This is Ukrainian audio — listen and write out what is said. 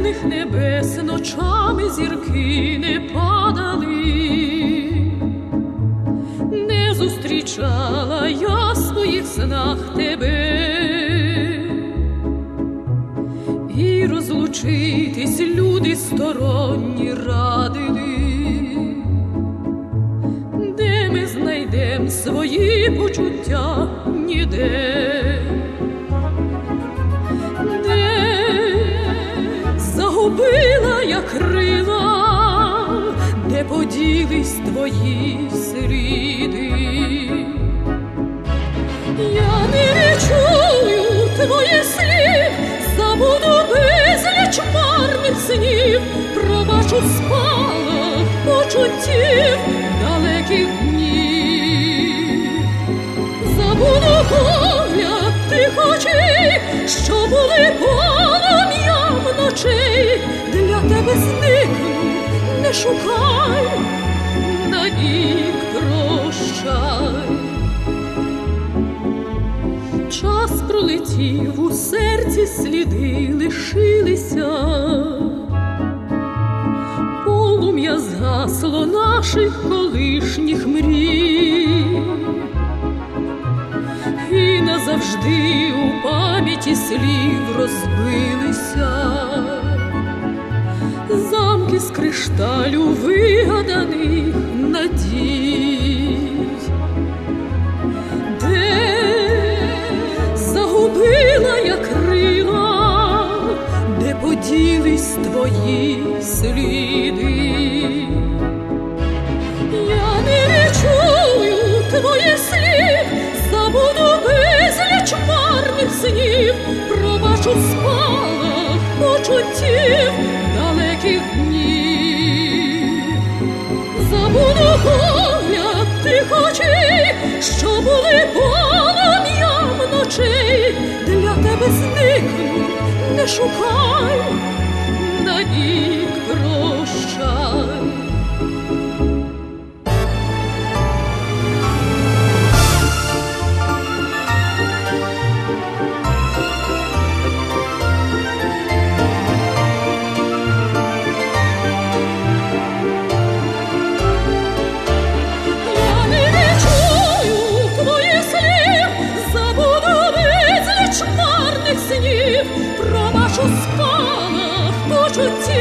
темних небес ночами зірки не падали, не зустрічала я в своїх снах тебе, і розлучитись люди сторонні радили. Де ми знайдем свої почуття? Ніде. Де загубила я крила, де поділись твої сліди? Я не чую твоїх слів, забуду безліч марних снів, пробачу в спалах почуттів далеких днів. Забуду погляд тих очей, що були полум'ям ночей. Для тебе зникну, не шукай, навік прощай. Час пролетів, у серці сліди лишилися, полум'я згасло наших колишніх мрій, і назавжди у пам'яті слів розбилися замки з кришталю вигаданих надій. Загубила я крила, де поділись твої сліди. Я не чую твоїх слів, забуду безліч марних снів, пробачу в спалах почуттів далеких днів. Забуду погляд тих очей, що були полум'ям ночей. Для тебе зникну, не шукай, навік прощай. Пробачу в спалах почуттів